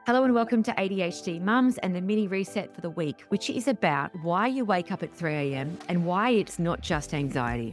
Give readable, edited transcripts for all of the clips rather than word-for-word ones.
Hello and welcome to ADHD Mums and the mini reset for the week, which is about why you wake up at 3 a.m. and why it's not just anxiety.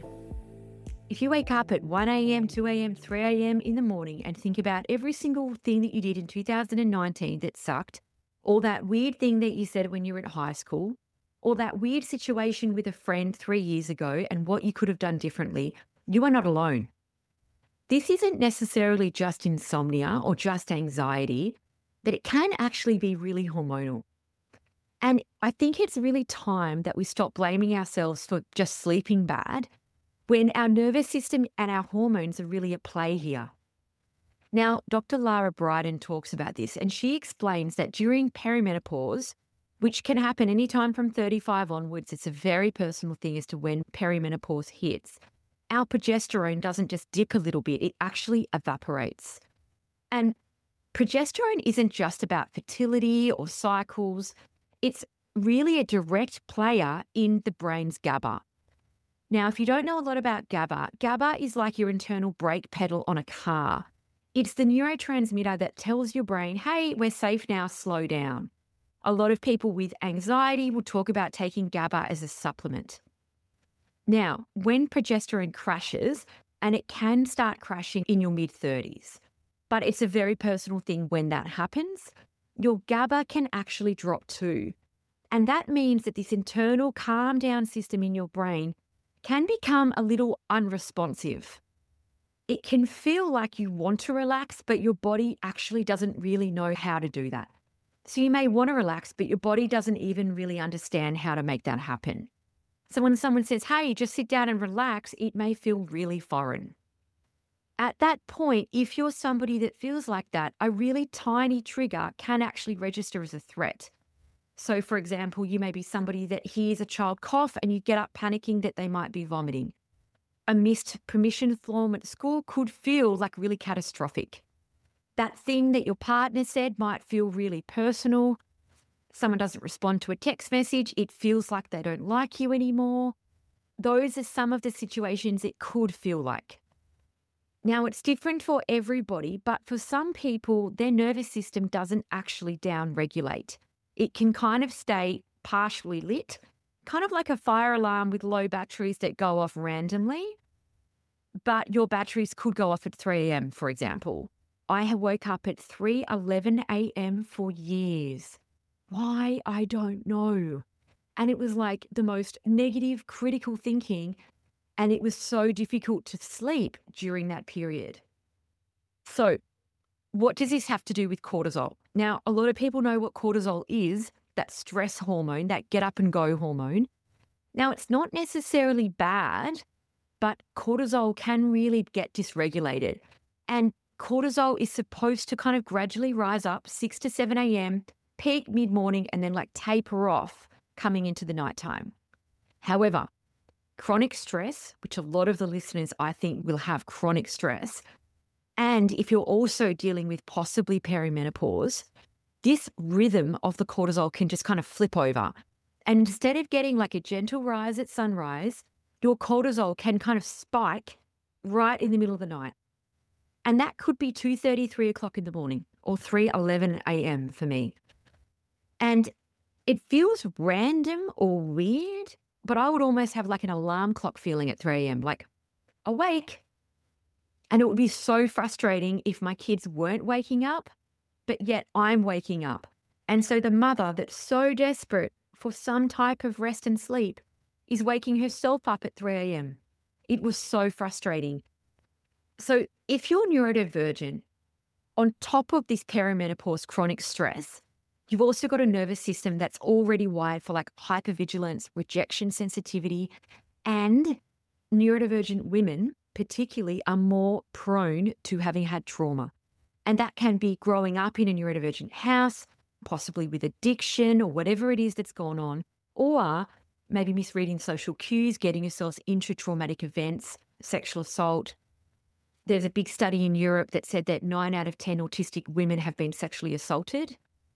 If you wake up at 1 a.m., 2 a.m., 3 a.m. in the morning and think about every single thing that you did in 2019 that sucked, or that weird thing that you said when you were at high school, or that weird situation with a friend 3 years ago and what you could have done differently, you are not alone. This isn't necessarily just insomnia or just anxiety, but it can actually be really hormonal. And I think it's really time that we stop blaming ourselves for just sleeping bad when our nervous system and our hormones are really at play here. Now, Dr. Lara Briden talks about this, and she explains that during perimenopause, which can happen anytime from 35 onwards, it's a very personal thing as to when perimenopause hits, our progesterone doesn't just dip a little bit, it actually evaporates. And progesterone isn't just about fertility or cycles. It's really a direct player in the brain's GABA. Now, if you don't know a lot about GABA, GABA is like your internal brake pedal on a car. It's the neurotransmitter that tells your brain, hey, we're safe now, slow down. A lot of people with anxiety will talk about taking GABA as a supplement. Now, when progesterone crashes, and it can start crashing in your mid-30s, but it's a very personal thing when that happens, your GABA can actually drop too. And that means that this internal calm down system in your brain can become a little unresponsive. It can feel like you want to relax, but your body actually doesn't really know how to do that. So you may want to relax, but your body doesn't even really understand how to make that happen. So when someone says, hey, just sit down and relax, it may feel really foreign. At that point, if you're somebody that feels like that, a really tiny trigger can actually register as a threat. So, for example, you may be somebody that hears a child cough and you get up panicking that they might be vomiting. A missed permission form at school could feel like really catastrophic. That thing that your partner said might feel really personal. Someone doesn't respond to a text message, it feels like they don't like you anymore. Those are some of the situations it could feel like. Now, it's different for everybody, but for some people, their nervous system doesn't actually down-regulate. It can kind of stay partially lit, kind of like a fire alarm with low batteries that go off randomly, but your batteries could go off at 3 a.m., for example. I have woke up at 3:11 a.m. for years. Why? I don't know. And it was like the most negative, critical thinking, and it was so difficult to sleep during that period. So, what does this have to do with cortisol? Now, a lot of people know what cortisol is, that stress hormone, that get up and go hormone. Now, it's not necessarily bad, but cortisol can really get dysregulated. And cortisol is supposed to kind of gradually rise up 6 to 7 a.m., peak mid-morning, and then like taper off coming into the nighttime. However, chronic stress, which a lot of the listeners I think will have chronic stress, and if you're also dealing with possibly perimenopause, this rhythm of the cortisol can just kind of flip over. And instead of getting like a gentle rise at sunrise, your cortisol can kind of spike right in the middle of the night. And that could be 2:30, 3 o'clock in the morning, or 3:11 a.m. for me. And it feels random or weird, but I would almost have like an alarm clock feeling at 3 a.m., like awake. And it would be so frustrating if my kids weren't waking up, but yet I'm waking up. And so the mother that's so desperate for some type of rest and sleep is waking herself up at 3 a.m. It was so frustrating. So if you're neurodivergent, on top of this perimenopause chronic stress, you've also got a nervous system that's already wired for like hypervigilance, rejection sensitivity, and neurodivergent women particularly are more prone to having had trauma. And that can be growing up in a neurodivergent house, possibly with addiction or whatever it is that's gone on, or maybe misreading social cues, getting yourselves into traumatic events, sexual assault. There's a big study in Europe that said that 9 out of 10 autistic women have been sexually assaulted.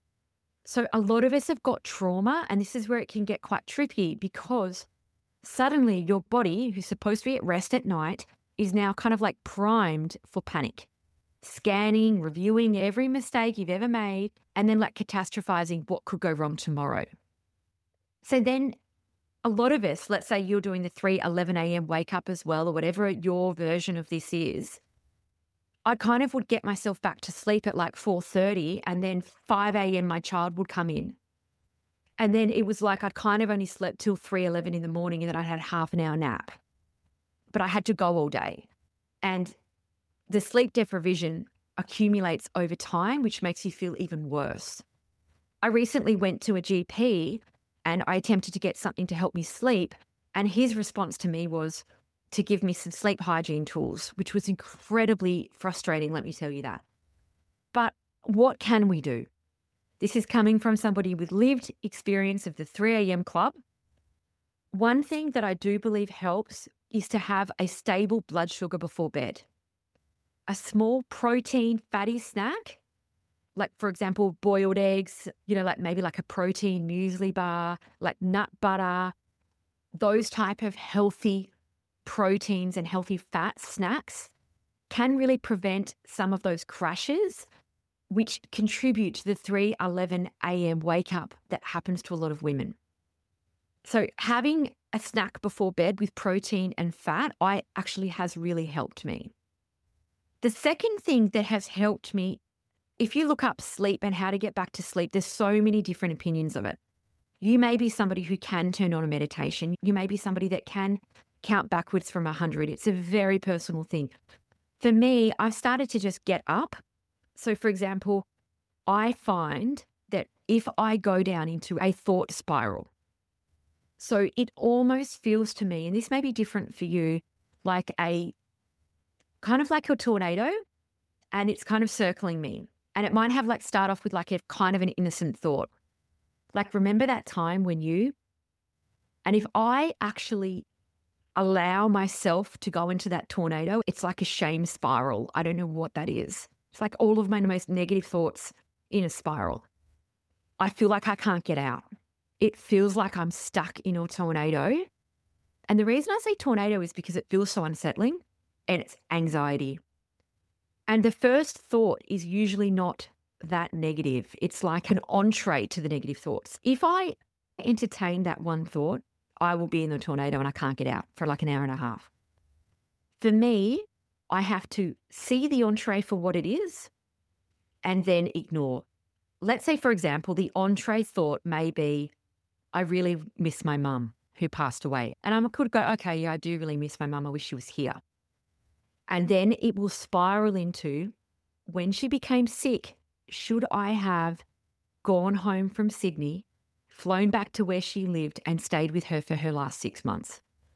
So a lot of us have got trauma, and this is where it can get quite tricky because suddenly your body, who's supposed to be at rest at night, is now kind of like primed for panic. scanning, reviewing every mistake you've ever made, and then like catastrophizing what could go wrong tomorrow. So then a lot of us, let's say you're doing the 3:11 a.m. wake up as well, or whatever your version of this is. I kind of would get myself back to sleep at like 4:30, and then 5 a.m. my child would come in. And then it was like I'd kind of only slept till 3:11 in the morning, and then I had a half an hour nap. But I had to go all day. And the sleep deprivation accumulates over time, which makes you feel even worse. I recently went to a GP and I attempted to get something to help me sleep. And his response to me was to give me some sleep hygiene tools, which was incredibly frustrating, let me tell you that. But what can we do? This is coming from somebody with lived experience of the 3 a.m. club. One thing that I do believe helps is to have a stable blood sugar before bed. A small protein fatty snack, like for example, boiled eggs, like maybe like a protein muesli bar, like nut butter, those type of healthy proteins and healthy fat snacks can really prevent some of those crashes, which contribute to the 3:11 a.m. wake up that happens to a lot of women. So having a snack before bed with protein and fat, actually has really helped me. The second thing that has helped me, if you look up sleep and how to get back to sleep, there's so many different opinions of it. You may be somebody who can turn on a meditation. You may be somebody that can count backwards from 100. It's a very personal thing. For me, I've started to just get up. So for example, I find that if I go down into a thought spiral, so it almost feels to me, and this may be different for you, like a kind of like a tornado, and it's kind of circling me. And it might have like start off with like a kind of an innocent thought. Like, remember that time when and if I actually allow myself to go into that tornado, it's like a shame spiral. I don't know what that is. It's like all of my most negative thoughts in a spiral. I feel like I can't get out. It feels like I'm stuck in a tornado. And the reason I say tornado is because it feels so unsettling, and it's anxiety. And the first thought is usually not that negative. It's like an entree to the negative thoughts. If I entertain that one thought, I will be in the tornado and I can't get out for like an hour and a half. For me, I have to see the entree for what it is and then ignore. Let's say, for example, the entree thought may be, I really miss my mum who passed away. And I could go, okay, yeah, I do really miss my mum. I wish she was here. And then it will spiral into, when she became sick, should I have gone home from Sydney, flown back to where she lived and stayed with her for her last 6 months?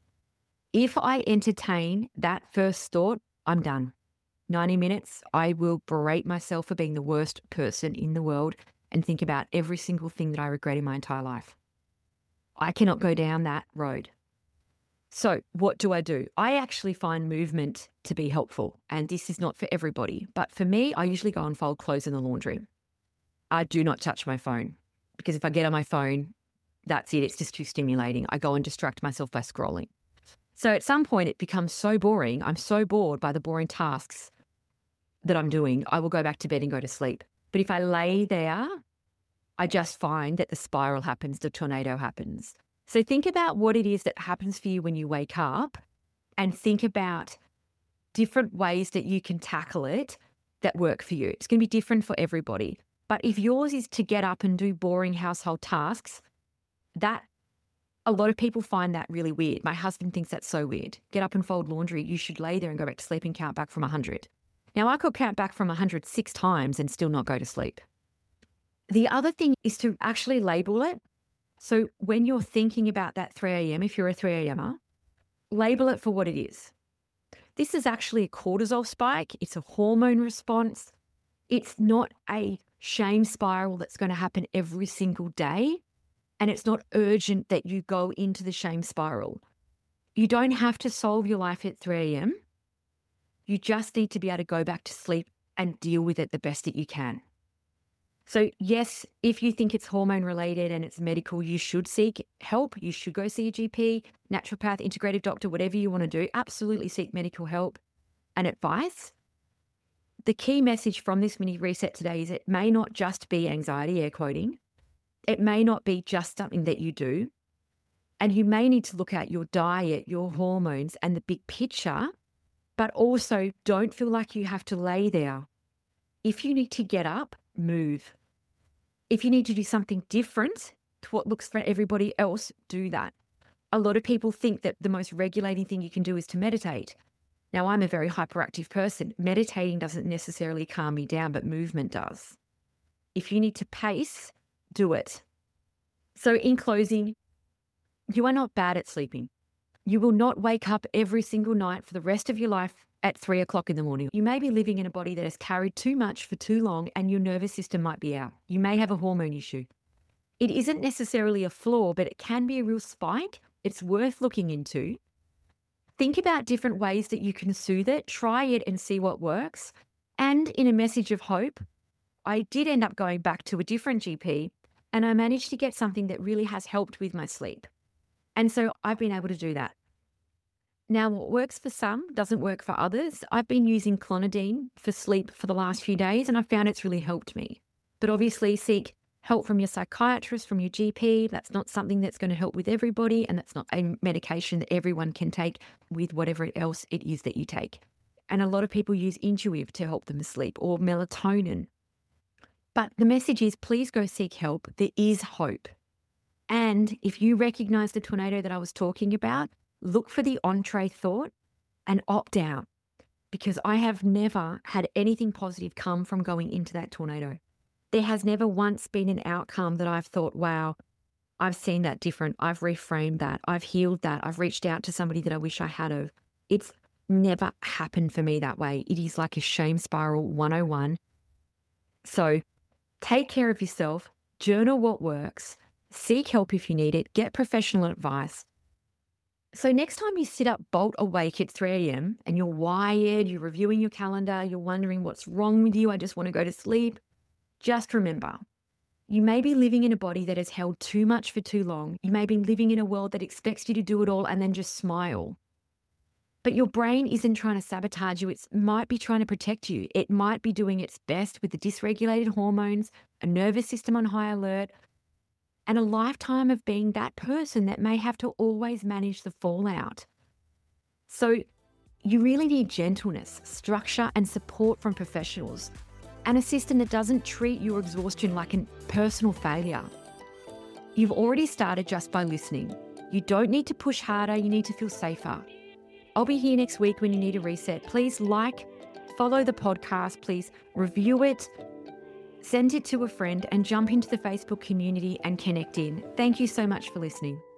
If I entertain that first thought, I'm done. 90 minutes, I will berate myself for being the worst person in the world and think about every single thing that I regret in my entire life. I cannot go down that road. So what do? I actually find movement to be helpful, and this is not for everybody, but for me, I usually go and fold clothes in the laundry. I do not touch my phone, because if I get on my phone, that's it. It's just too stimulating. I go and distract myself by scrolling. So at some point it becomes so boring. I'm so bored by the boring tasks that I'm doing. I will go back to bed and go to sleep. But if I lay there, I just find that the spiral happens, the tornado happens. So think about what it is that happens for you when you wake up, and think about different ways that you can tackle it that work for you. It's going to be different for everybody. But if yours is to get up and do boring household tasks, that a lot of people find that really weird. My husband thinks that's so weird. Get up and fold laundry. You should lay there and go back to sleep and count back from 100. Now, I could count back from 100 6 times and still not go to sleep. The other thing is to actually label it. So when you're thinking about that 3 a.m., if you're a 3 a.m.er, label it for what it is. This is actually a cortisol spike. It's a hormone response. It's not a shame spiral that's going to happen every single day. And it's not urgent that you go into the shame spiral. You don't have to solve your life at 3 a.m. You just need to be able to go back to sleep and deal with it the best that you can. So yes, if you think it's hormone related and it's medical, you should seek help. You should go see a GP, naturopath, integrative doctor, whatever you want to do. Absolutely seek medical help and advice. the key message from this mini reset today is it may not just be anxiety, air quoting. It may not be just something that you do. And you may need to look at your diet, your hormones, and the big picture, but also don't feel like you have to lay there. If you need to get up, move. If you need to do something different to what looks for everybody else, do that. A lot of people think that the most regulating thing you can do is to meditate. Now, I'm a very hyperactive person. Meditating doesn't necessarily calm me down, but movement does. If you need to pace, do it. So in closing, you are not bad at sleeping. You will not wake up every single night for the rest of your life at 3 o'clock in the morning. You may be living in a body that has carried too much for too long and your nervous system might be out. You may have a hormone issue. It isn't necessarily a flaw, but it can be a real spike. It's worth looking into. Think about different ways that you can soothe it. Try it and see what works. And in a message of hope, I did end up going back to a different GP and I managed to get something that really has helped with my sleep. And so I've been able to do that. Now, what works for some doesn't work for others. I've been using clonidine for sleep for the last few days, and I found it's really helped me. But obviously, seek help from your psychiatrist, from your GP. That's not something that's going to help with everybody, and that's not a medication that everyone can take with whatever else it is that you take. And a lot of people use Intuitive to help them sleep or melatonin. But the message is, please go seek help. There is hope. And if you recognize the tornado that I was talking about, look for the entree thought and opt out, because I have never had anything positive come from going into that tornado. There has never once been an outcome that I've thought, wow, I've seen that different. I've reframed that. I've healed that. I've reached out to somebody that I wish I had of. It's never happened for me that way. It is like a shame spiral 101. So take care of yourself, journal what works, seek help if you need it, get professional advice. So next time you sit up bolt awake at 3 a.m. and you're wired, you're reviewing your calendar, you're wondering what's wrong with you, I just want to go to sleep, just remember, you may be living in a body that has held too much for too long. You may be living in a world that expects you to do it all and then just smile. But your brain isn't trying to sabotage you. It might be trying to protect you. It might be doing its best with the dysregulated hormones, a nervous system on high alert, and a lifetime of being that person that may have to always manage the fallout. So you really need gentleness, structure, and support from professionals, and a system that doesn't treat your exhaustion like a personal failure. You've already started just by listening. You don't need to push harder, you need to feel safer. I'll be here next week when you need a reset. Please follow the podcast, please review it, send it to a friend, and jump into the Facebook community and connect in. Thank you so much for listening.